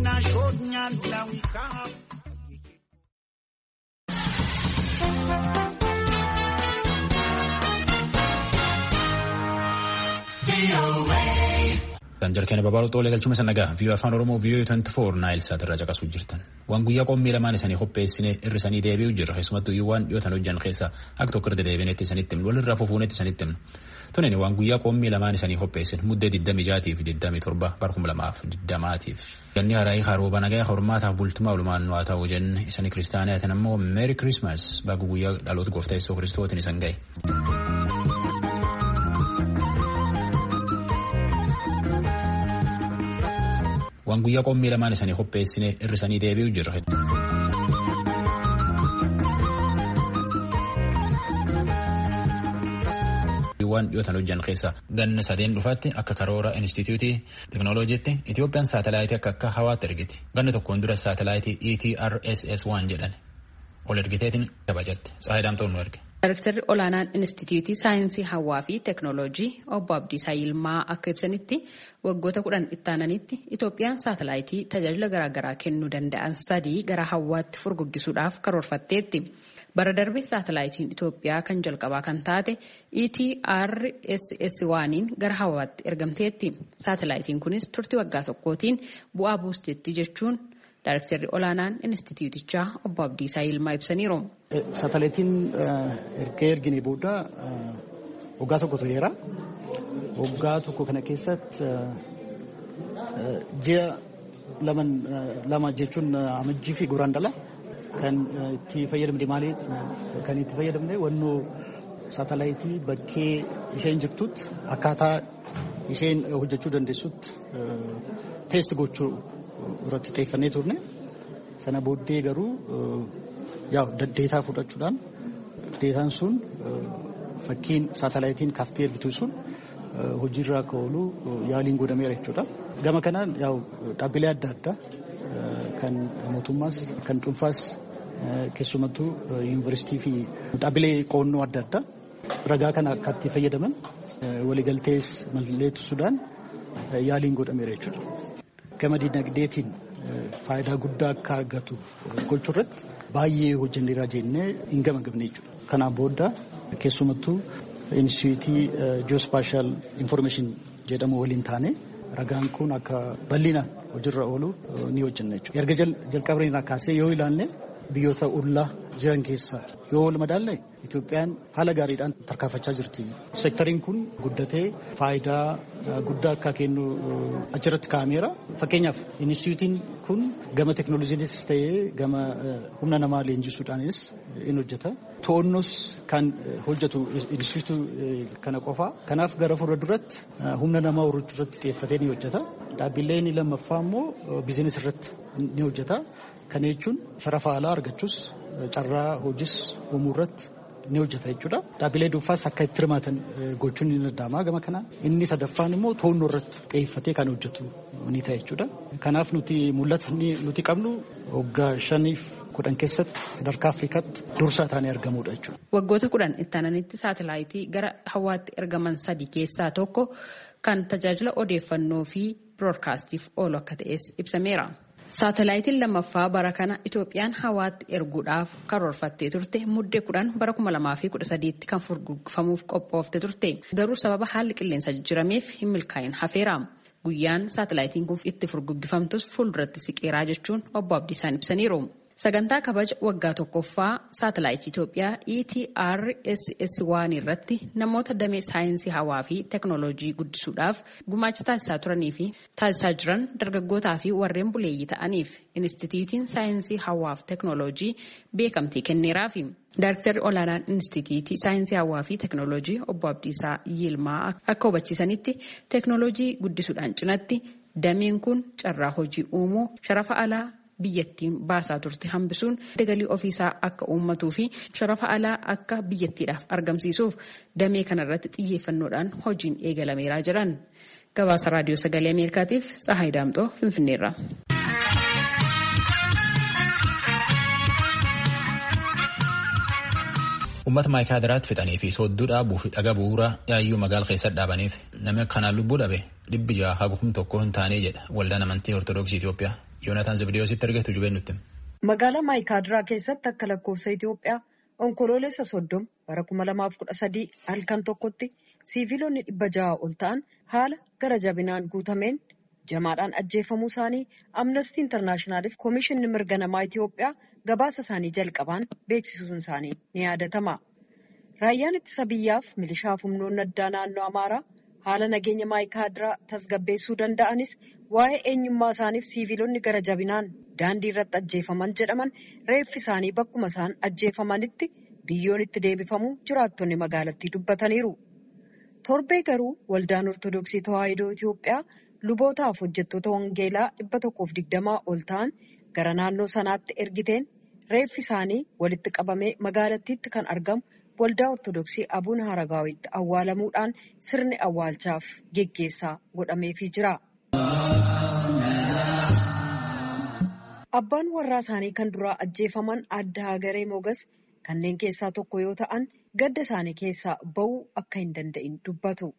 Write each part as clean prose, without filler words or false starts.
na shonyan na wika. Jarkeen babal'oo xoolee galchuma sanagaa vii'oo afaan Oromoo vii'oo 24 naayil saatirraa caqasuu jirtan. Waan guyyaa qommii lamaan isaanii qopheessine irrisanii deebi'u jirra. Keessumattuu waan dhiyootan hojjan keessa akka tokko irra dedeebineetti isanitti himnu walirraa fufuunetti isanitti himnu. Tunin waan guyyaa qommii lamaan isaanii qopheessine muddee 26 fi 27 2020 ganni haaraa harooba nagaa hormaataaf bultumaa olumaan waa ta'uu jenne isanii kiristaaniyaatiin ammoo meeri kirismas baga guyyaa dhaloota gooftaa Yesuus Kiristootiin isan ga'e. Waan guyyaa qommii lamaan isaanii qopheessine irrisanii deebi'u jirra. Waan dhiyootan hojjan keessa ganna sadeen dhufaatti akka karoora Inistituutii Teknooloojiitti Itoophiyaan saatalaayitii akka hawaatti ergiti. Ganna tokkoon dura saatalaayitii ETRSS-1 jedhan ol ergiteetiin kabajatte. Tsaayidaamtoon nu erge. Daayirektarri olaanaan Inistituutii Saayinsii Hawaa fi Teknooloojii obbo Abdiisaa Yilmaa akka ibsanitti waggoota 10 itti aananitti Itoophiyaan saatalaayitii tajaajila garaagaraa kennuu danda'an 3 gara hawaatti furguggisuudhaaf karoorfatteetti. Bara darbe saatalaayitiin Itoophiyaa kan jalqabaa kan taate ETRSS-1 gara hawaatti ergamteetti. Saatalaayitiin kunis turtii waggaa tokkootiin bu'aa buusteetti jechuun Daayirektarri olaanaan Inistituutichaa obbo Abdiisaa Yilmaa ibsaniiru. Saatalaayitiin ergine booda waggaa tokko tureera. Waggaa tokko kana keessatti ji'a lama jechuun amajjii fi guraandhala kan itti fayyadamne maali kan itti fayyadamne wannoo saatalaayitii bakkee isheen jirtutti akkaataa isheen hojjechuu dandeessutti teesti gochuu irratti xiyyeeffannee turne. Sana booddee garuu deetaa fudhachuudhaan deetaan sun fakkiin saatalaayitiin kaaftee ergitu sun hojiirra akka oolu yaaliin godhameera jechuudha. Gama kanaan dhaabbilee adda addaa kan mootummaas kan dhuunfaas keessumattuu yuunivarsiitii fi dhaabbilee qo'annoo adda addaa ragaa kana akka itti fayyadaman waliigaltees mallatteessuudhaan yaaliin godhameera jechuudha. Gama dinagdeetiin faayidaa guddaa akka argatu gochuu irratti baay'ee hojjenneera jennee hin gamagamne jechuudha. Kanaan booda keessumattuu Inistituutii Geospaatial Information jedhamu waliin taane ragaan kun akka bal'inaan hojiirra oolu ni hojjenna jechuudha. Erga jalqabnee kaasee yoo ilaalle biyyoota ollaa jiran keessaa yoo wal madaalle Itoophiyaan haala gaariidhaan tarkaanfachaa jirti. Seektariin kun guddatee faayidaa guddaa akka kennu achirratti kaa'ameera. Fakkeenyaaf Inistituutiin kun gama teknooloojiinis ta'ee gama humna namaa leenjisuudhaanis in hojjeta. To'annoos kan hojjetu Inistituutii kana qofa. Kanaaf gara fuula duratti humna namaa horachuu irratti xiyyeeffatee ni hojjeta. Dhaabbileen lammaffaa immoo biizinasii irratti ni hojjeta. Kana jechuun sharafa alaa argachuus carraa hojiis uumuu irratti ni hojjeta jechuudha. Dhaabbilee dhuunfaas akka itti hirmaatan gochuun ni danda'ama gama kanaan. Inni sadaffaan immoo to'annoo irratti xiyyeeffatee kan hojjetu ni ta'a jechuudha. Kanaaf mul'atni nuti qabnu waggaa 5-10 keessatti sadarkaa Afrikaatti dursaa taanee argamuudha jechuudha. Waggoota 10 itti aananitti saatalaayitii gara hawaatti ergaman 3 keessaa tokko kan tajaajila odeeffannoo fi biroodkaastiif oolu akka ta'es ibsameera. Saatalaayitiin lammaffaa bara kana Itoophiyaan hawaatti erguudhaaf karoorfattee turte muddee 10 bara 2013 kan furguggifamuuf qophoofte turte. Garuu sababa haalli qilleensa jijjiirameef hin milkaa'in hafeera. Guyyaan saatalaayitiin kun itti furguggifamtus fuulduratti siqeeraa jechuun obbo Abdiisaan ibsaniiru. Sagantaa kabaja waggaa tokkoffaa saatalaayitii Itoophiyaa ETRSS-1 irratti namoota damee saayinsii hawaa fi teknooloojii guddisuudhaaf gumaacha taasisaa turanii fi taasisaa jiran dargaggootaa fi warreen buleeyyii ta'aniif Inistituutiin Saayinsii Hawaa fi Teknooloojii beekamtii kenneeraafi. Daayirektarri olaanaan Inistituutii Saayinsii Hawaa fi Teknooloojii obbo Abdiisaa Yilmaa akka hubachiisanitti teknooloojii guddisuudhaan cinatti dameen kun carraa hojii uumuu sharafa alaa biyyattiin baasaa turte hambisuun galii ofiisaa akka uummatuu fi sharafa alaa akka biyyattiidhaaf argamsiisuuf damee kanarratti xiyyeeffannoodhaan hojiin eegalameeraa jiran. Gabaasa Raadiyoo Sagalee Ameerikaatiif Tsahaay Daamxoo Finfinneerra. Uummata maayikaadiraatti fixanii fi soodduu dhaabuu fi dhaga bu'uuraa yaayyuu magaala keessatti dhaabaniif namni kanaan lubbuu dhabe 600 hagufum tokko hin taane jedha waldaan amantii Ortoodooksii Itoophiyaa. Yoonataan Zibdiyoositti argatu jubennutti. Magaalaa Maayikaadiraa keessatti akka lakkoofsa Itoophiyaa onkoloolessa 30 bara 2013 halkan tokkotti siiviilonni 600 ol ta'an haala gara jabinaan guutameen jamaadhaan ajjeefamuu isaanii Amnesty Internationaliif Koomishinni Mirga Namaa Itoophiyaa gabaasa isaanii jalqabaan beeksisuun isaanii ni yaadatama. Raayyaan ittisa biyyaaf milishaa humnoonni addaa naannoo Amaaraa haala nageenya Maayikaadiraa tasgabbeessuu danda'anis waa'ee eenyummaa isaaniif siiviilonni gara jabinaan daandii irratti ajjeefaman jedhaman reeffi isaanii bakkuma isaan ajjeefamanitti biyyoon itti deebifamuu jiraattonni magaalattii dubbataniiru. Torbee garuu waldaan Ortodoksii Tawaahidoo Itoophiyaa lubootaaf hojjettoota wangeelaa 120 ol ta'an gara naannoo sanaatti ergiteen reeffi isaanii walitti qabamee magaalattiitti kan argamu waldaa Ortodoksii Abuuna Haragaawitti awwaalamuudhaan sirni awwaalchaaf geggeessaa godhameefii jira. Abbaan warraa isaanii kan duraa ajjeefaman Aadde Hagaree Mogas kanneen keessaa tokko yoo ta'an gadda isaanii keessaa ba'uu akka hin danda'in dubbatu.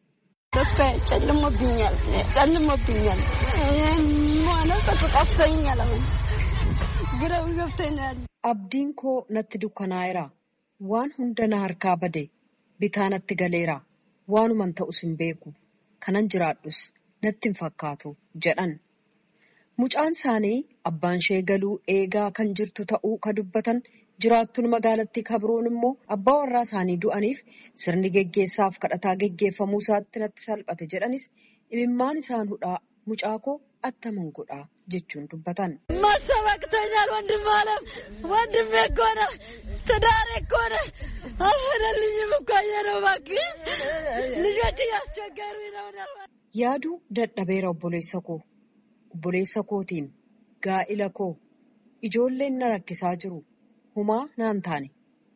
Abdiin koo natti dukkanaa'eera. Waan hunda na harkaa bade bitaa natti galeera. Waanuman ta'us hin beeku. Kanan jiraadhus natti hin fakkaatu jedhan. Mucaan isaanii abbaan ishee galuu eegaa kan jirtu ta'uu ka dubbatan jiraattonni magaalattii kabroon immoo abbaa warraa isaanii du'aniif sirni geggeessaaf kadhataa geggeeffamuu isaatti natti salphate jedhanis imimmaan isaan hudhaa mucaa koo attaman godhaa jechuun dubbatan. Masabaqtanyal wandimee koona tadaare koona alfanalli mukayyaroo bakki lijochi yaaschaggaru. Yaaduu dadhabeera obboleessa koo. Obboleessa kootiin gaa'ila koo ijoolleen na rakkisaa jiru humaa naan taane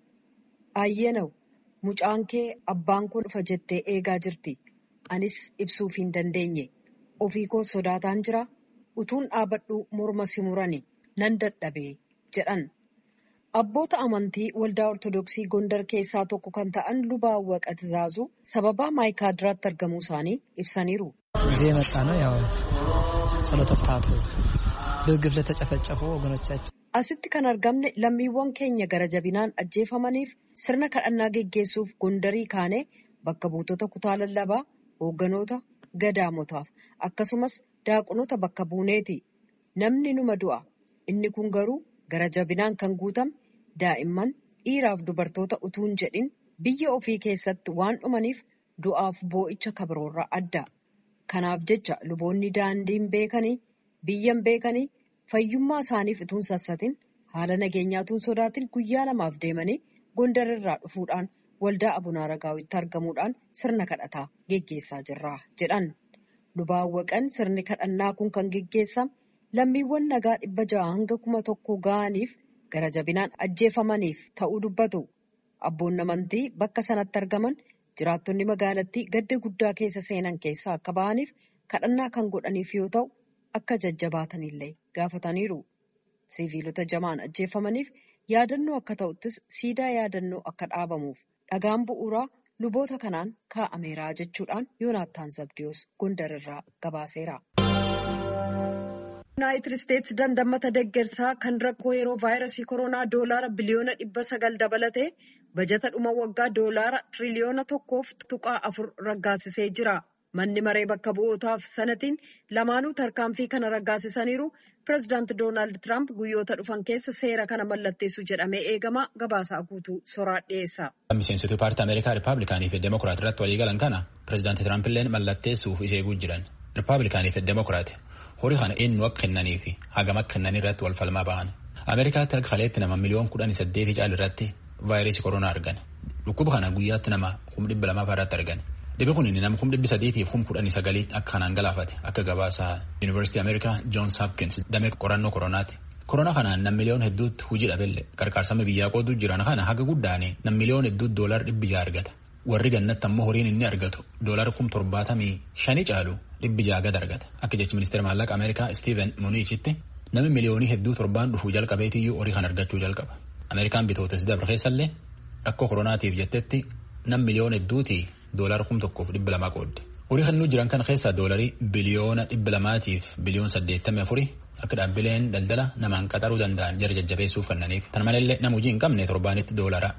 ayyeenaw mucaan kee abbaan koo dhufa jettee eegaa jirti anis ibsuuf hin dandeenye ofii koo sodaataan jira utuun dhaabadhu morma simurani nan dadhabee jedhan. Abboota amantii waldaa Ortodoksii Gondar keessaa tokko kan ta'an Lubaa Awwaqaa Tizaazuu sababaa Maayikaadiraatti argamuu isaanii ibsaniiru. እዚህ የመጣ ነው ያው ጸሎተ ፍትሐቱ በግፍ ለተጨፈጨፉ ወገኖቻችን asitti kan argamne lammiiwwan keenya gara jabinaan ajjeefamaniif sirna kadhannaa geggeessuuf Gondarii kaanee bakka buutota kutaa lallabaa hoogganoota gadaamotaaf akkasumas daaqonoota bakka buuneeti. Namni numa du'a inni kun garuu gara jabinaan kan guutame daa'imman dhiiraaf dubartoota utuun jedhin biyya ofii keessatti waan dhumaniif du'aaf boo'icha kabroorraa adda. Kanaaf jecha luboonni daandiin beekanii biyyan beekanii fayyummaa isaaniif utuun sassatin haala nageenyaatuun sodaatin guyyaa lamaaf deemanii Gondarirraa dhufuudhaan waldaa Abuuna Haragaawitti argamuudhaan sirna kadhataa geggeessaa jirra jedhan. Lubaa Awwaqaan sirni kadhannaa kun kan geggeessame lammiiwwan nagaa 600 hanga 1,000 ga'aniif gara jabinaan ajjeefamaniif ta'uu dubbatu. Abboonni amantii bakka sanatti argaman jiraattonni magaalattii gadda guddaa keessa seenan keessaa akka ba'aniif kadhannaa kan godhaniif yoo ta'u akka jajjabaatanillee gaafataniiru. Siviilota jamaan ajjeefamaniif yaadannoo akka ta'uttis siidaa yaadannoo akka dhaabamuuf dhagaan bu'uuraa luboota kanaan kaa'ameera jechuudhaan Yoonataan Zabdiyoos Gondarirraa gabaaseera. Yuunaayitid Isteetsi dandammata deeggarsaa kan rakkoo yeroo vaayirasii koronaa doolaara biliyoona 900 dabalatee bajata dhuma waggaa doolaara tiriliyoona 1.4 raggaasisee jira. Manni maree bakka bu'ootaaf sanatiin lamaanuu tarkaanfii kana raggaasisaniiru. Pireezidaanti Doonaald Tiraamp guyyoota dhufan keessa seera kana mallatteessu jedhamee eegama. Gabaasaa guutuu soraa dhiyeessa. Miseensota paartii Ameerikaa Rippaabilikaanii fi Demokiraat irratti waliigalan kana pireezidaanti Tiraamp illee mallatteessuuf eeguu jiran. Rippaabilikaanii fi Demokiraat horii kana eenyu akka kennanii fi hagam akka kennanii irratti wal falmaa bahan. Ameerikaatti akka kaleetti nama miliyoona 18 caal irratti vaayirasii koronaa argan. Dhukkuba kana guyyaatti nama 200,000 irratti argan. Dhibee kun nama 319 akka kanaan galaafate akka gabaasa Yuunivarsiitii Ameerikaa Joons Hopkins damee qorannoo koronaati. Koronaa kanaan nam miliyoona hedduutti hojii dhabelle qarqaarsama biyyaa qoodu jiran kana haga guddaane nam miliyoona hedduutti $100 argata. Warri gannatti ammoo horiin inni argatu $75 caalu $600 argata. Akka jechi ministeera maallaqa Ameerikaa Steven Mnuchintti namni miliyoonii hedduu torbaan dhufuu jalqabeetiyyuu horii kan argachuu jalqaba. Ameerikaan bitootas dabre keessallee rakkoo koronaatiif jettetti nam miliyoona hedduutii $1,200 qoodde. Horii kannuu jiran kan keessaa $200 biliyoona 200 fi biliyoona 84 akka dhaabbileen daldala namaan qaxaruu danda'an jara jajjabeessuuf kennaniif. Kana malee nama hojii hin qabne torbaanitti $300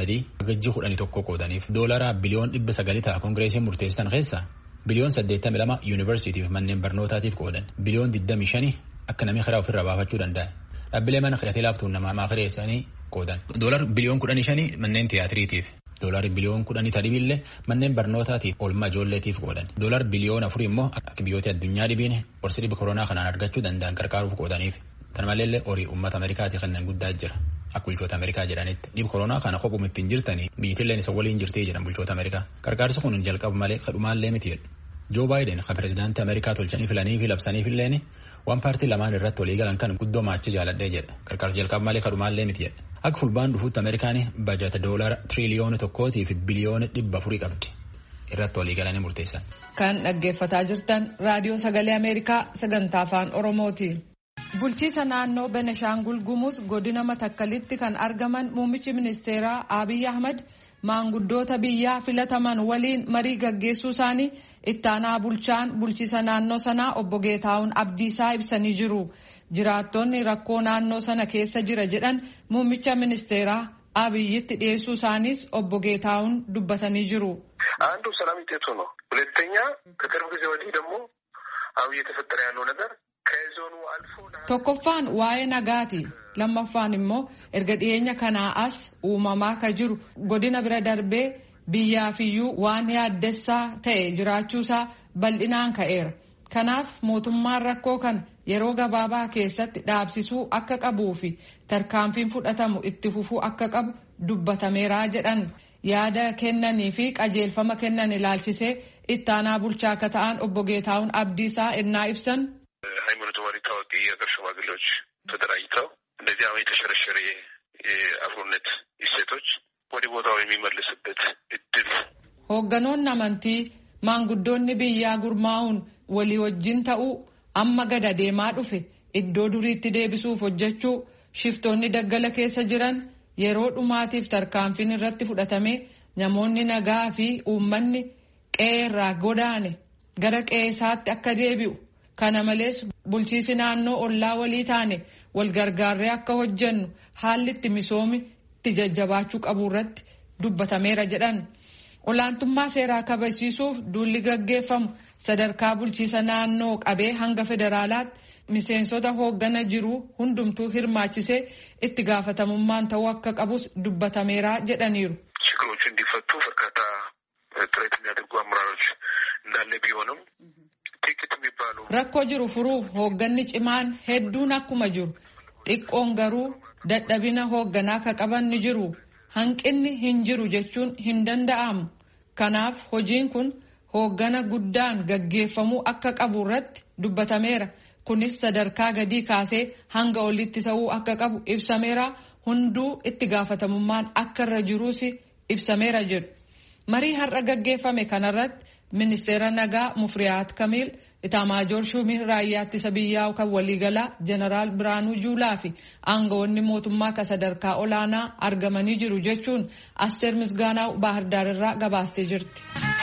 gajji 11 qoodaniif $1 biliyoon 900 ta'a koongireesiin murteessitan keessa biliyoon 82 yuunivarsiitiif manneen barnootaatiif qoodan biliyoon 25 akka namni karaa ofirraa baafachuu danda'a. Dhaabbilee mana hidhatee laaftuun namaa maakireessanii qoodan. $1 biliyoon 15 manneen tiyaatiriitiif. $1 biliyoon 10 tadhibiillee manneen barnootaatiif oolmaa ijoolleetiif qoodan. $1 biliyoon 4 immoo akka biyyoota addunyaa dhibiin qorsi dhibee koronaa kanaan argachuu danda'an gargaaruuf qoodaniif. Kana maleellee horii uummata Ameerikaatiif kennan guddaa jira. Akka bulchoota Ameerikaa jedhanitti dhibee koronaa kana qophuma ittiin jirtanii biyyattilleen isa waliin jirtee jedhan bulchoota Ameerikaa. Gargaarsi kun jalqabu malee kadhumaallee miti jedhu. Joo Baayiden kan pireezidaantii Ameerikaa tolchanii filanii fi labsaniif illeen waan paartii lamaan irratti walii galan kan guddoo maachi jaaladhee jedha. Gargaarsi jalqabu malee kadhumaallee miti jedha. Akka fulbaan dhufuutti Ameerikaan baajata $1 tiriliyoona 1 fi biliyoona 400 qabdi. Irratti walii galanii murteessan. Kan dhaggeeffataa jirtan raadiyoo sagalee Ameerikaa sagantaa afaan Oromooti. Bulchiisa naannoo Beneshaangul Gumuz godina Matakkalitti kan argaman muummichi ministeeraa Abiy Ahmad maanguddoota biyyaa filataman waliin marii gaggeessuu isaanii itti aanaa bulchaan bulchiisa naannoo sanaa obbo Geetaawun Abdiisaa ibsanii jiru. Jiraattonni rakkoo naannoo sana keessa jira jedhan muummicha ministeeraa Abiyyitti dhiyeessuu isaaniis obbo Geetaawun dubbatanii jiru. አንዱ ሰላም ይጤቱ ነው። ሁለተኛ ከቅርብ ጊዜ ወዲህ ደግሞ አሁን እየተፈጠረ ያለው ነገር ከዞኑ አልፎ tokkoffaan waa'ee nagaati. Lammaffaan immoo erga dhiyeenya kanaa as uumamaa ka jiru godina bira darbee biyyaafiyyuu waan yaaddessaa ta'e jiraachuusaa bal'inaan ka'eera. Kanaaf mootummaan rakkoo kan yeroo gabaabaa keessatti dhaabsisuu akka qabuu fi tarkaanfiin fudhatamu itti fufuu akka qabu dubbatameeraa jedhan. Yaada kennanii fi qajeelfama kennan ilaalchisee itti aanaa bulchaa akka ta'an obbo Geetaawun Abdiisaa ennaa ibsan. ሃይማኖት መሪ ታዋቂ የሀገር ሽማግሌዎች ተደራጅተው እንደዚህ አሁን የተሸረሸረ የአብሮነት እሴቶች ወደ ቦታው የሚመልስበት እድል hoogganoonni amantii maanguddoonni biyyaa gurmaa'uun walii wajjin ta'uu amma gada deemaa dhufe iddoo duriitti deebisuuf hojjechuu shiftoonni daggala keessa jiran yeroo dhumaatiif tarkaanfiin irratti fudhatame namoonni nagaa fi uummanni qe'ee irraa godaane gara qe'ee isaatti akka deebi'u. Kana malees bulchiisi naannoo ollaa walii taane wal gargaarree akka hojjennu haalli itti misoomi itti jajjabaachuu qabu irratti dubbatameera jedhan. Olaantummaa seeraa kabachiisuuf duulli gaggeeffamu sadarkaa bulchiisa naannoo qabee hanga federaalaatti miseensota hooggana jiru hundumtuu hirmaachisee itti gaafatamummaan ta'uu akka qabus dubbatameera jedhaniiru. ችግሮቹ እንዲፈቱ በርካታ ጥረት የሚያደርጉ አመራሮች እንዳለ ቢሆንም rakkoo jiru furuuf hoogganni cimaan hedduun akkuma jiru xiqqoon garuu dadhabina hoogganaa ka qaban ni jiru hanqinni hin jiru jechuun hin danda'amu. Kanaaf hojiin kun hooggana guddaan gaggeeffamuu akka qabu irratti dubbatameera. Kunis sadarkaa gadii kaasee hanga olitti ta'uu akka qabu ibsameera. Hunduu itti gaafatamummaan akka irra jiruus ibsameera jedhu. Marii har'a gaggeeffame kanarratti ministeera nagaa Mufriyaat Kamiil, Itaamaajoor Shumii raayyaa ittisa biyyaa kan waliigalaa Jeneraal Biraanuu Juulaa fi aangawoonni mootummaa ka sadarkaa olaanaa argamanii jiru jechuun Asteer Misgaanaa Baahirdaar irraa gabaastee jirti.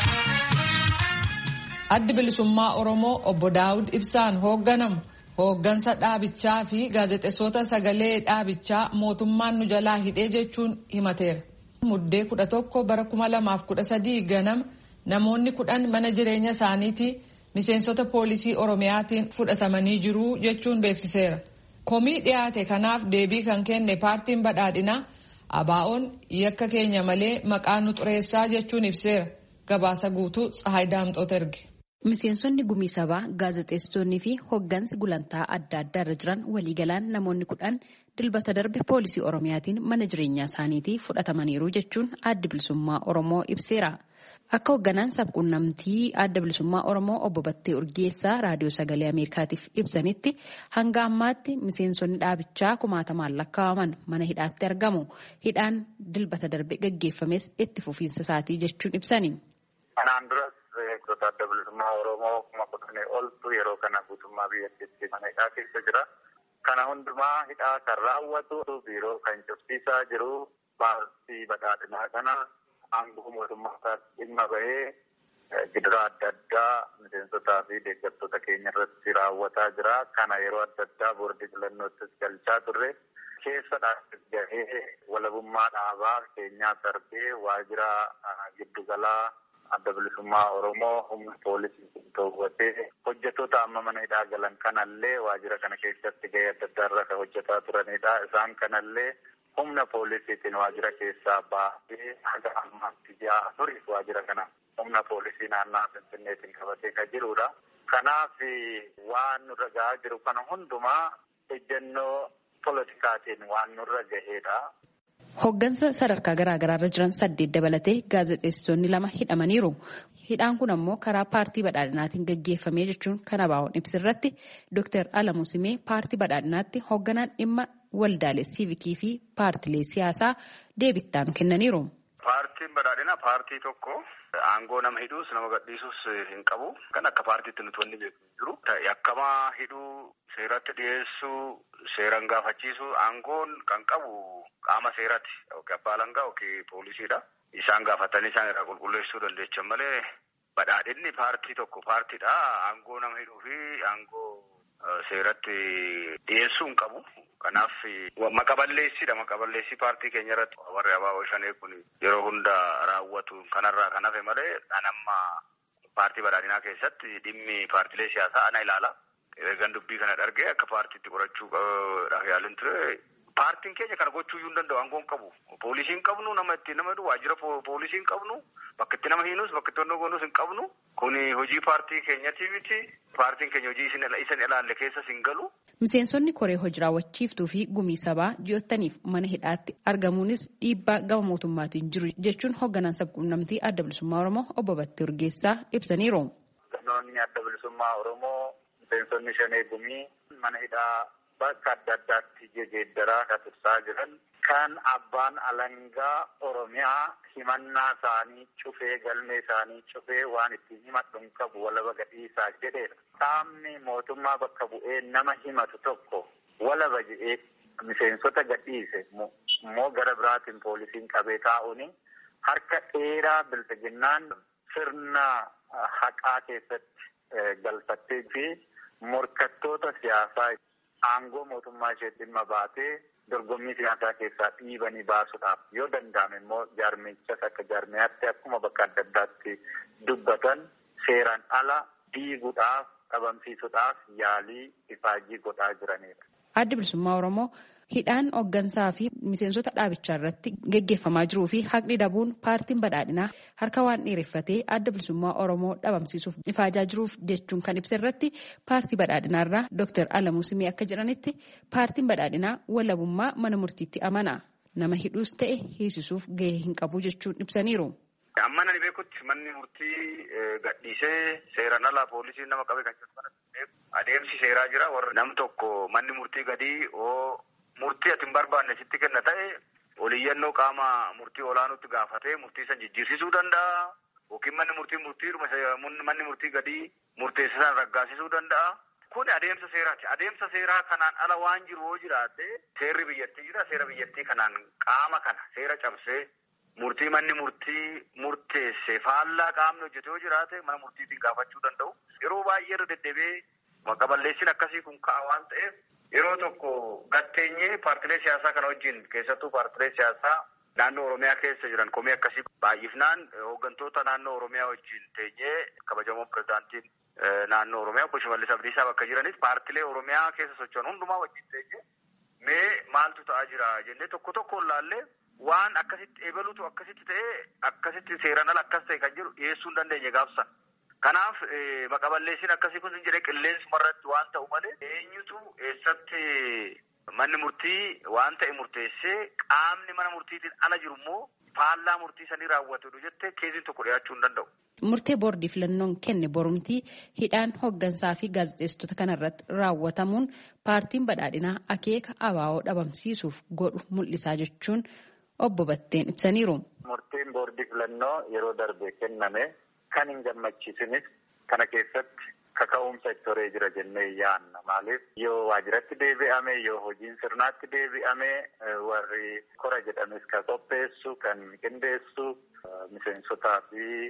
Addi bilisummaa Oromoo obbo Daawud Ibsaan hoogganamu hooggansa dhaabichaa fi gaazexeessota sagalee dhaabichaa mootummaan nu jalaa hidhee jechuun himateera. Muddee 11 bara 2013 ganama namoonni 10 mana jireenya isaaniitii miseensota poolisii Oromiyaatiin fudhatamanii jiru jechuun beeksiseera. Komii dhiyaate kanaaf deebii kan kenne paartiin badhaadhinaa ABO'n yakka keenya malee maqaa nu xureessaa jechuun ibseera. Gabaasa guutuu Tsahaay Daamxoot erge. Miseensonni gumii sabaa, gaazexeessitoonni fi hooggansi gulantaa adda addaa irra jiran waliigalaan namoonni 10 dilbata darbe poolisii Oromiyaatiin mana jireenyaa isaaniitii fudhatamaniiru jechuun addi bilisummaa Oromoo ibseera. Akka hoogganaan sabquunnamtii adda bilisummaa Oromoo obbo Battee Urgeessaa raadiyoo sagalee Ameerikaatiif ibsanitti hanga ammaatti miseensonni dhaabichaa 1000 lakkaa'aman mana hidhaatti argamu. Hidhaan dilbata darbe gaggeeffames itti fufiinsa isaatii jechuun ibsani. Adda bilisummaa Oromoo 10,000 oltu yeroo kana guutummaa biyyattiitti mana hidhaa keessa jira. Kana hundumaa hidhaa kan raawwatu biiroo kan cufsiisaa jiru paartii badhaadhinaa kana aangoo mootummaa dhimma bahee gidiraa adda addaa miseensotaa fi deeggartoota keenya irratti raawwataa jira. Kana yeroo adda addaa boordii filannoottis galchaa turre. Keessadhaan gahee walabummaa dhaabaa keenyaa darbee waajjira giddugalaa adda bilisummaa Oromoo humna poolisii to'atee hojjettoota amma mana hidhaa galan kanallee waajjira kana keessatti gahee adda addaa irra hojjetaa turanidha. Isaan kanallee humna poolisiitiin waajjira keessaa baasee haga ammaatti ji'a turi waajjira kana humna poolisii naannoo Finfinneetiin qabatee kan jirudha. Kanaaf waan nurra gahaa jiru kana hundumaa ejjennoo politikaatiin waan nurra gaheedha. Hoggansa sadarkaa garaagaraa irra jiran 8 dabalatee gaazexeessitoonni 2 hidhamaniiru. Hidhaan kun ammoo karaa paartii badhaadhinaatiin gaggeeffamee jechuun kan ABO'n ibsirratti Dr. Alamuu Simee paartii badhaadhinaatti hogganaan dhimma waldaalee siivikii fi paartilee siyaasaa deebittaan kennaniiru. Paartiin badhaadhinaa paartii tokko aangoo nama hidhuus nama gadhiisuus hin qabu. Kan akka paartiitti nuti wanni beeku jiru. Yakkamaa hidhuu, seeratti dhiyeessuu, seeraan gaafachiisuu aangoon kan qabu qaama seeraati. Abbaa alangaa yookiin poolisiidha. Isaan gaafatanii isaan irraa qulqulleessuu dandeechan malee badhaadhinni paartii tokko paartiidha. Aangoo nama hidhuu fi aangoo seeratti dhiyeessuu hin qabu. Kanaaf maqaballeessidha. Maqaballeessii paartii keenya irratti warri ABO shanee kun yeroo hunda raawwatu kanarraa kan hafe malee amma paartii badhaadhinaa keessatti dhimmi paartilee siyaasaa ana ilaala. Eegan dubbii kana dhargee akka paartiitti qorachuu yaalin ture. Paartiin keenya kana gochuu hin danda'u. Aangoon qabu. Poolisii hin qabnu, nama ittiin nama hidhu, waajjira poolisii hin qabnu, bakka itti nama hiinus, bakka itti onnoo goonus hin qabnu. Kuni hojii paartii keenyati miti. Paartiin keenya hojii isin ilaalle keessas hin galu. Miseensonni koree hojii raawwachiiftuu fi gumii sabaa ji'ottaniif mana hidhaatti argamuunis dhiibbaa gama mootummaatiin jiru jechuun hoogganaan sabquunnamtii adda bilisummaa Oromoo obbo Battee Urgeessaa ibsaniiru. Hooggantoonni adda bilisummaa Oromoo miseensonni shanee gumii mana hidhaa bakka adda addaatti jijjiiraa kan tursaa jiran kan abbaan alangaa Oromiyaa himannaa isaanii cufee galmee isaanii cufee waan ittiin himadhu hin qabu walaba gadhiisaa jedheera. Qaamni mootummaa bakka bu'ee nama himatu tokko walaba jedhee miseensota gadhiise immoo gara biraatiin poolisiin qabee taa'uuni harka dheeraa bilbiginnaan sirna haqaa keessatti galfattee fi morkattoota siyaasaa aangoo mootummaa ishee dhimma baatee dorgommii siyaasaa keessaa dhiibanii baasuudhaaf yoo danda'ame immoo jaarmichas akka jaarmiyaatti akkuma bakka adda addaatti dubbatan seeraan ala diiguudhaaf dhabamsiisuudhaaf yaalii ifaajii godhaa jiranidha. Adda bilisummaa Oromoo hidhaan hooggansaa fi miseensota dhaabichaa irratti gaggeeffamaa jiruu fi haqni dhabuun paartiin badhaadhinaa harka waan dheereffatee adda bilisummaa Oromoo dhabamsiisuuf ifaajaa jiruuf jechuun kan ibsa irratti paartii badhaadhinaa irraa Dr. Alamuu Simee akka jedhanitti paartiin badhaadhinaa walabummaa mana murtiitti amana. Nama hidhuus ta'e hiisisuuf gahee hin qabu jechuun ibsaniiru. Amma nani beekutti manni murtii gadhiisee seeraan alaa poolisiin nama qabee kan jedhu adeemsi seeraa jira. Warra nam tokko manni murtii gadii murtii ati hin barbaanne sitti kenna ta'e oliyyannoo qaama murtii olaanuutti gaafatee murtii san jijjiirsisuu danda'a. Yookiin manni murtii gadii murteessisan raggaasisuu danda'a. Kun adeemsa seeraati. Adeemsa seeraa kanaan ala waan jiru yoo jiraate seerri biyyattii jira. Seera biyyattii kanaan qaama kana seera cabsee murtii manni murtii murteesse faallaa qaamni hojjete yoo jiraate mana murtiitiin gaafachuu danda'u. Yeroo baay'ee irra deddeebi'ee maqaballeessiin akkasii kun ka'a waan ta'eef yeroo tokko gatteenyee paartilee siyaasaa kana wajjin keessattuu paartilee siyaasaa naannoo Oromiyaa keessa jiran komii akkasii baay'ifnaan hooggantoota naannoo Oromiyaa wajjin teenyee kabajamoo pirezidaantiin naannoo Oromiyaa obbo Shimallis Abdiisaa bakka jiraniif paartilee Oromiyaa keessa socho'an hundumaa wajjin teenyee mee maaltu ta'aa jira jennee tokko tokkoon laallee waan akkasitti eebaluutu akkasitti ta'ee akkasitti seeraan ala akkas ta'e kan jedhu dhiyeessuu hin dandeenye gaafsan. Kanaaf maqaballeessiin akkasii kun jedhee qilleensuma irratti waan ta'u malee eenyutu eessatti manni murtii waan ta'e murteessee qaamni mana murtiitiin ala jiru immoo faallaa murtii sanii raawwatudha jettee keessiin tokko dhiyaachuu hin danda'u. Murtee boordii filannoon kenne borumtii hidhaan hooggansaa fi gaazexeessitoota kanarratti raawwatamuun paartiin badhaadhinaa akeeka ABO dhabamsiisuuf godhu mul'isaa jechuun obbo Batteen ibsaniiru. Murtiin boordii filannoo yeroo darbe kenname kan hin gammachiisinis kana keessatti kaka'umsa itti horee jira jennee yaanna. Maaliif yoo waajjiratti deebi'ame yoo hojiin sirnaatti deebi'ame warri kora jedhames kan qopheessu kan qindeessu miseensotaa fi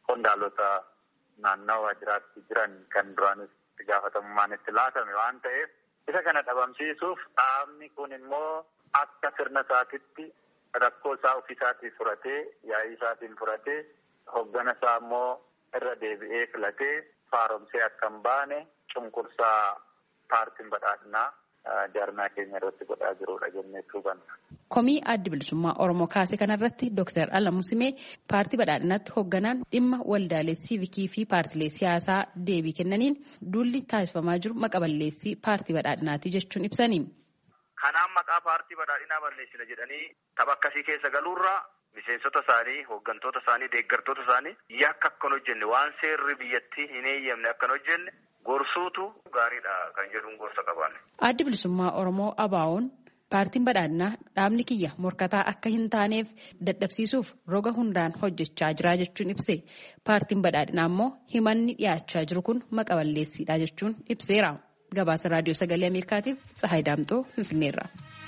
qondaalota naannawaa waajjiraatti jiran kan duraanis itti gaafatamummaan itti laatame waan ta'eef isa kana dhabamsiisuuf dhaabni kun immoo akka sirna isaatitti rakkoo isaa ofiisaatiin furatee yaa'ii isaatiin furatee hoggana isaa immoo irra deebi'ee filatee faaromsee akka hin baane cunqursaa paartiin badhaadhinaa jaarmaa keenya irratti godhaa jirudha jennee hubanna. Komii addi bilisummaa Oromoo kaase kanarratti Dr. Alamuu Simee paartii badhaadhinaatti hoogganaan dhimma waldaalee siivikii fi paartilee siyaasaa deebii kennaniin duulli taasifamaa jiru maqaa balleessii paartii badhaadhinaati jechuun ibsanii. Kanaan maqaa paartii badhaadhinaa balleessina jedhanii tapha akkasii keessa galuurraa miseensota isaanii, hooggantoota isaanii, deeggartoota isaanii yakka akkan hojjenne waan seerri biyyattii hin eeyyamne akkan hojjenne gorsuutu gaariidha kan jedhuun gorsa qaban. Addi bilisummaa Oromoo ABO'n paartiin badhaadhinaa dhaabni kiyya morkataa akka hin taaneef dadhabsiisuuf roga hundaan hojjechaa jira jechuun ibse. Paartiin badhaadhinaa immoo himanni dhiyaachaa jiru kun maqaa balleessiidha jechuun ibseera. Gabaasa Raadiyoo Sagalee Ameerikaatiif Tsahaay Daamxoo Finfinneerra.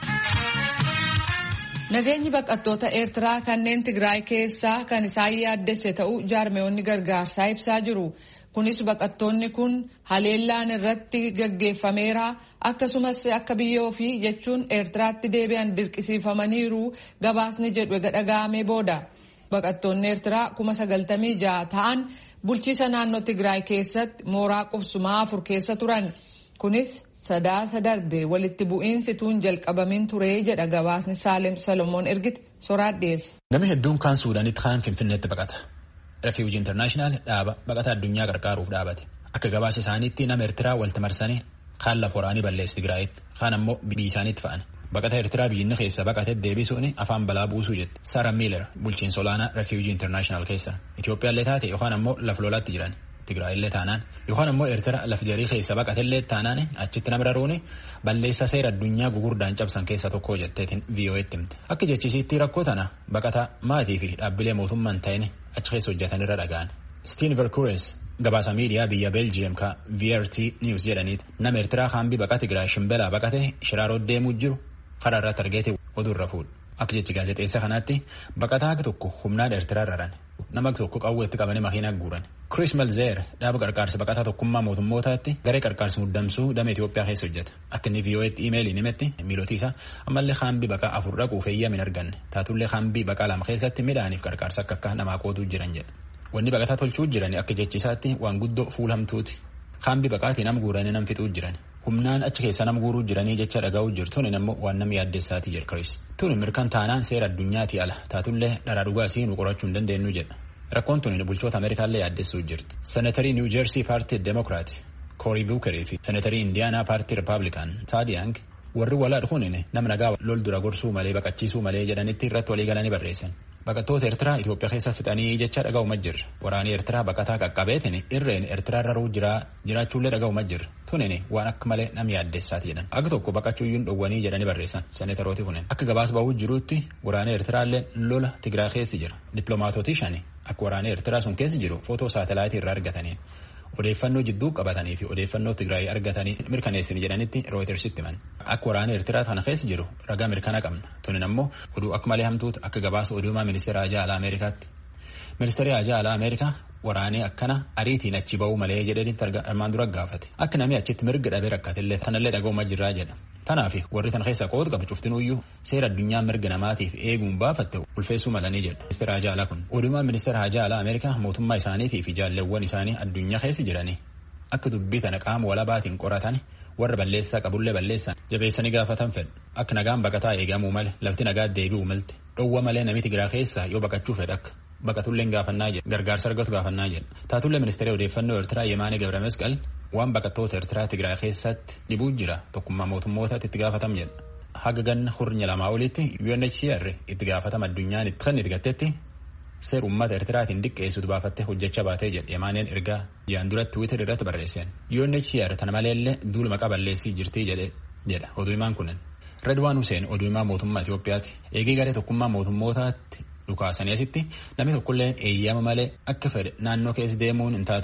Nageenyi baqattoota Eertiraa kanneen Tigraay keessaa kan isaan yaaddesse ta'uu jaarmeewwanni gargaarsaa ibsaa jiru. Kunis baqattoonni kun haleellaan irratti gaggeeffameera akkasumas akka biyya ofii jechuun Eertiraatti deebi'an dirqisiifamaniiru gabaasni jedhu dhaga'amee booda. Baqattoonni Eertiraa 96,000 ta'an bulchiisa naannoo Tigraay keessatti mooraa qubsumaa 4 keessa turan. Kunis sadaasa darbe walitti bu'iinsi tuun jalqabamiin ture jedha gabaasni Saalem Salomoon ergite soraat dhiyeesse. Namni hedduun kaan Suudaanitti kaan Finfinneetti baqata. Refuuji Internaashinaal dhaaba baqataa addunyaa gargaaruuf dhaabate. Akka gabaasa isaaniitti nama Eertiraa walitti marsanii kaan lafa waraanii balleessi Tigraayitti kaan ammoo biyya isaaniitti fa'an. Baqataa Eertiraa biyyinni keessa baqatee deebisuun afaan balaa buusuu jette. Sara Miiler bulchiinsa olaanaa Refuuji Internaashinaal keessa. Itoophiyaallee taate yookaan ammoo lafa lolaatti jiran. Tigraayillee taanaan yookaan ammoo Eertiraa lafa jarii keessa baqatellee taanaan achitti nama raruuni balleessa seera addunyaa gugurdaan cabsan keessa tokko jetteetiin VOA'tti himte. Akka jechisiitti rakkoo tana baqataa maatii fi dhaabbilee mootummaan ta'in achi keessa hojjetanirra dhaga'an. Stiin Verkuures gabaasa miidiyaa biyya Beeljiyeem ka VRT News jedhaniiti nama Eertiraa kaambii baqaa Tigraay shimbelaa baqate shiraaroo deemuu jiru karaa irratti argeeti oduurra fuudhu. Akka jechi gaazexeessa kanaatti baqataa tokko humnaan Eertiraa raran. Nama tokko qawweetti qabanii makiinaa guuran. Chris Malzeer dhaaba qarqaarsa baqataa tokkummaa mootummootaatti garee qarqaarsa muddamsuu damee Itoophiyaa keessa hojjeta. Akka inni VOA'tti iimeeliin himetti miilootii isaa ammallee kaambii baqaa 4 dhaquuf eeyyama hin arganne. Taatullee kaambii baqaa 2 keessatti midhaaniif qarqaarsa akka namaa qootuu jiran jedha. Wanni baqataa tolchuu jiran akka jechisaatti waan guddoo fuulamtuuti. Kaambii baqaatii nam guuranii nam fixuu jiran. Humnaan achi keessa nam guuruu jiranii jecha dhaga'uu jirtuun immoo waan nam yaaddessaati jedha Chris. Tuni mirkan taanaan seera addunyaati ala taatullee dharaa dhugaasii nu qorachuu hin dandeenyu jedha. Rakkoon tuni bulchoota Ameerikaallee yaaddessuu jirti. Senatarii New Jersey paartii Demokiraati Cory Bookerii fi senatarii Indiyaanaa paartii Rippaabilikaan Todd Young warri walaa dhufuun nama nagaa lol dura gorsuu malee baqachiisuu malee jedhanitti irratti walii galanii barreessan. Baqattoota Eertiraa Itoophiyaa keessa fixanii jecha dhaga'uuma jirra. Waraanii Eertiraa baqataa qaqqabeetiin irreen Eertiraa raruu jiraachuullee dhaga'uuma jirra. Tunin waan akka malee nam yaaddessaati jedhan. Akka tokko baqachuuyyuun dhowwanii jedhanii barreessan senatarooti kunin. Akka gabaasa bahuu jiruutti waraanii Eertiraallee lola Tigraay keessa jira. Dippiloomaatootii 5 akka waraanii Eertiraa sun keessa jiru footoo saatalaayitii irraa argatanii odeeffannoo jidduu qabatanii fi odeeffannoo Tigraay argatanii mirkaneessini jedhanitti Rooyitersitti himan. Akka waraana Eertiraa kana keessa jiru ragaa mirkana qabna. Tunin ammoo oduu akka malee hamtuutu akka gabaasa oduumaa ministeera Haajaa Alaa Ameerikaatti. Ministeerri Haajaa Alaa Ameerikaa waraanee akkana ariitiin achi ba'uu malee jedhanii armaan dura gaafate. Akka namni achitti mirga dhabee rakkatillee tanallee dhaga'uuma jirraa jedha. Tanaaf warri tan keessa qooda qabu cuftinuyyuu seera addunyaa mirga namaatiif eeguun baafatte ulfeessuu malanii jedha. Ministeera Haajaa Alaa kun oduumaan ministeera Haajaa Alaa Ameerikaa mootummaa isaaniitii fi jaalleewwan isaanii addunyaa keessa jiranii akka dubbii tana qaama walabaatiin qoratan warra balleessaa qabullee balleessan jabeessanii gaafatan fedha. Akka nagaan baqataa eegamuu malee lafti nagaa deebi'uu malte dhowwa malee namni Tigraay keessaa yoo baqachuu fedha akka baqatulleen gaafannaa jedha gargaarsa argatu gaafannaa jedha. Taatullee ministeera odeeffannoo Eertiraa Yemaanee Gabramesqal waan baqattoota Eertiraa Tigraay keessatti dhibuu jira tokkummaa mootummootaatti itti gaafatam jedha. Haga ganna hurnya lamaa olitti UNHCR itti gaafatama addunyaan itti kan itti gattetti seera uummata Eertiraatiin diqqeessutu baafattee hojjechaa baatee jedha. Yemaaneen ergaa ji'aan duratti Twitter irratti barreesseen. UNHCR tana maleellee duula maqaa balleessii jirtii jedha oduu himaan kunin. Redwaan Hussein oduu himaa mootummaa Itoophiyaati. Eegee garee tokkummaa mootummootaatti dhukaasanii asitti namni tokkolleen eeyyama malee akka fedhe naannoo keessa deemuun hin taatu.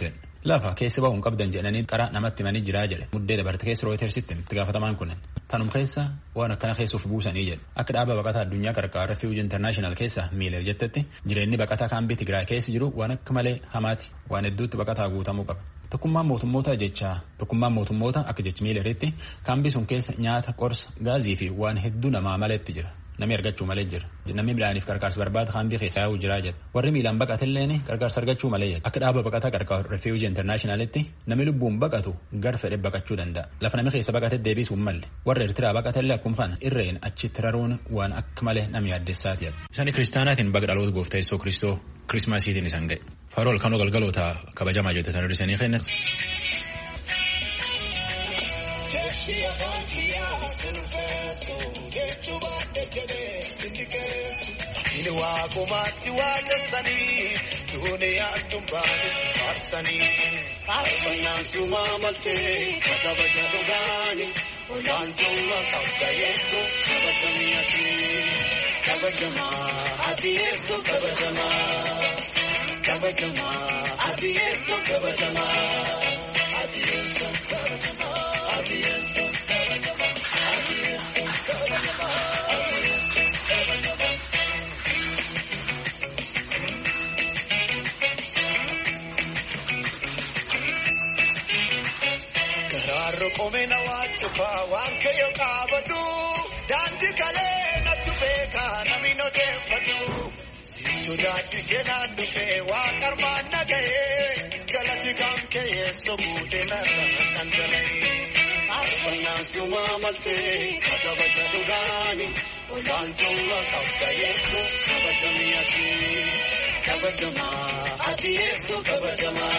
lafa keessa bahuun qabdan jedhanii qaraa namatti himanii jiraa jedhe muddee dabarte keessa rooyitersitti itti gaafatamaan kunin tanum keessa waan akkana keessuuf buusanii jedhe akka dhaaba baqataa addunyaa qarqaara Refuge International keessa miiler jettetti jireenyi baqataa kaambii Tigraay keessa jiru waan akka malee hamaati waan hedduutti baqataa guutamuu qaba. Tokkummaan mootummoota akka jechi miileritti kaambii sun keessa nyaata qorsa gaazii fi waan hedduu namaa maletti jira. Namni argachuu malee jira. Namni midhaaniif qarqaarsa barbaada kaambii keessa yaa'uu jiraa jedha. Warri miilaan baqatelleen qarqaarsa argachuu malee jedha. Akka dhaaba baqataa qarqaaru Refuge Internationalitti namni lubbuun baqatu gar fedhe baqachuu danda'a. Lafa namni keessa baqate deebisuun malle. Warra Eertiraa baqatellee akkuma kana irreen achitti raruun waan akka malee nama yaaddessaati jedha. Isaan kiristaanaatiin baga dhaloota gooftaa Yesuus Kiristoo Kirismaasiitiin isaan ga'e. Faarol kanoo galgaloota kabajamaa hojjetan hir'isanii kennatu. Ini waakuma si waaqessanii duuniyaan tumbaanis faarsanii faarfannaan suma maltee kabaja dhugaanii olaantummaa qabda Yesu kabajamii ati kabajamaa ati Yesu kabajamaa ati Yesu kabajamaa ati Yesu kabajamaa ati Yesu kabajamaa ati Yesu kabajamaa. Komena wachupa wanke yo kabadu dandi kale na tubeka na mino defadu sinto dadi senandu pe wakar manna gaye galati gamke Yesu gute na sandale afana suma malte kabaja dugani olantumma kabda Yesu kabajami ati Yesu kabajama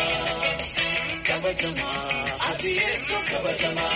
ati Yesu kabajama.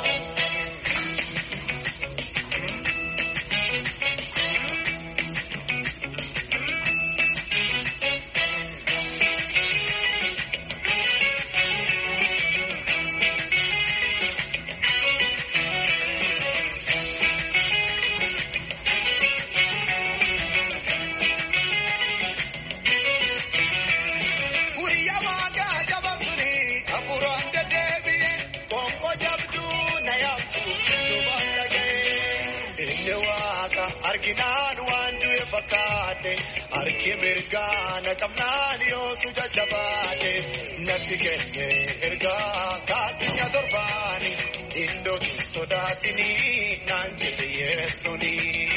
Arginaan waan du'e fakkaate harki mirgaana qabnaan yoo suja jabaate natti kenne ergaa kaatinya torbaani indootu sodaatini naan jedhe Yesuuni.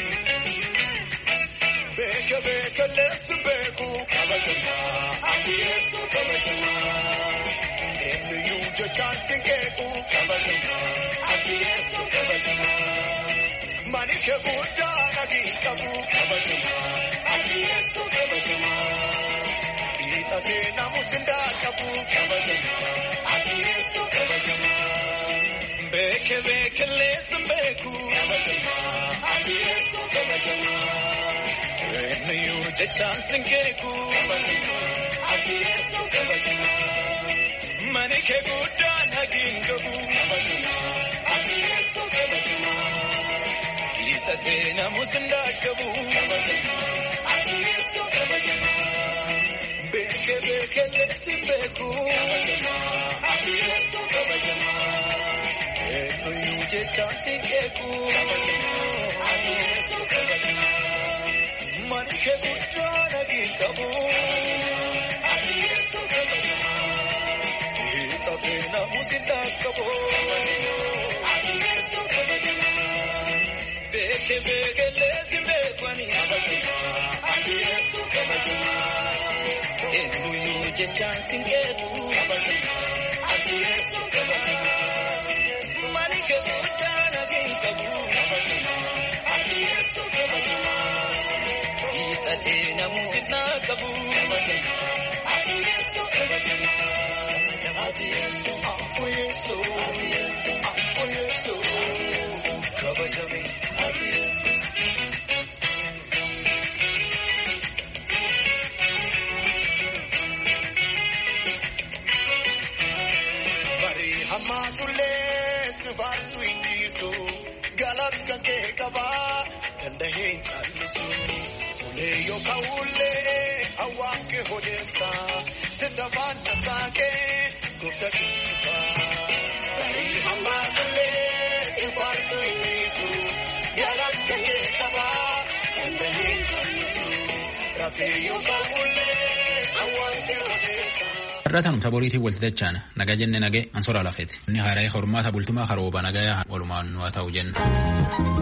Beeka leessu beeku kabajamaa ati Yesu kabajamaa eenyuyyuu jechaan si keeku kabajamaa ati Yesu kabajamaa. Manike guddaa nagii qabu kabajamaa ati Yesu kabajamaa hiixatee namus hindaa qabu kabajamaa ati Yesu kabajamaa beeke leessan beeku kabajamaa ati Yesu kabajamaa eenyuyyuu jechaan sinkeeku kabajamaa ati Yesu kabajamaa manike guddaa nagii qabu kabajamaa ati Yesu kabajamaa. Tatena musinda kabu ati Yesu kabajamaa beke lesin beku ati Yesu kabajamaa eenyuuje chansi keku ati Yesu kabajamaa manike guddaana gikabu ati Yesu kabajamaa tatena musinda kabu ati Yesu kabajamaa. Beke lesin bekwani kabajamaa ati Yesu kabajamaa eenyuyyuu jechaan sinkeeku kabajamaa ati Yesu kabajamaa manike guddaana gikabu kabajamaa ati Yesu kabajamaa hiixatee namus hindaa qabu kabajamaa ati Yesu kabajamaa ati Yesu ati Yesu ati Yesu kabajame. Bari hamatulle subarsu indiso jaalat kan kee qabaa dandaheen callisu ulee yookaan ulee hawaan kee odeessa sirna faana saakee guddaa keessaa barii hammaa sillee ifaarsu innisu jaalat kan kee qabaa dandaheen callisu rafee yookaan ulee hawaan kee odeessa. Irrataan taboriitiin walitti dachaan nagaa jenne nagee ansoora lafeeti. Inni haaraa hormaata bultumaa harooba nagayaa walumaan nu haa ta'u jenna.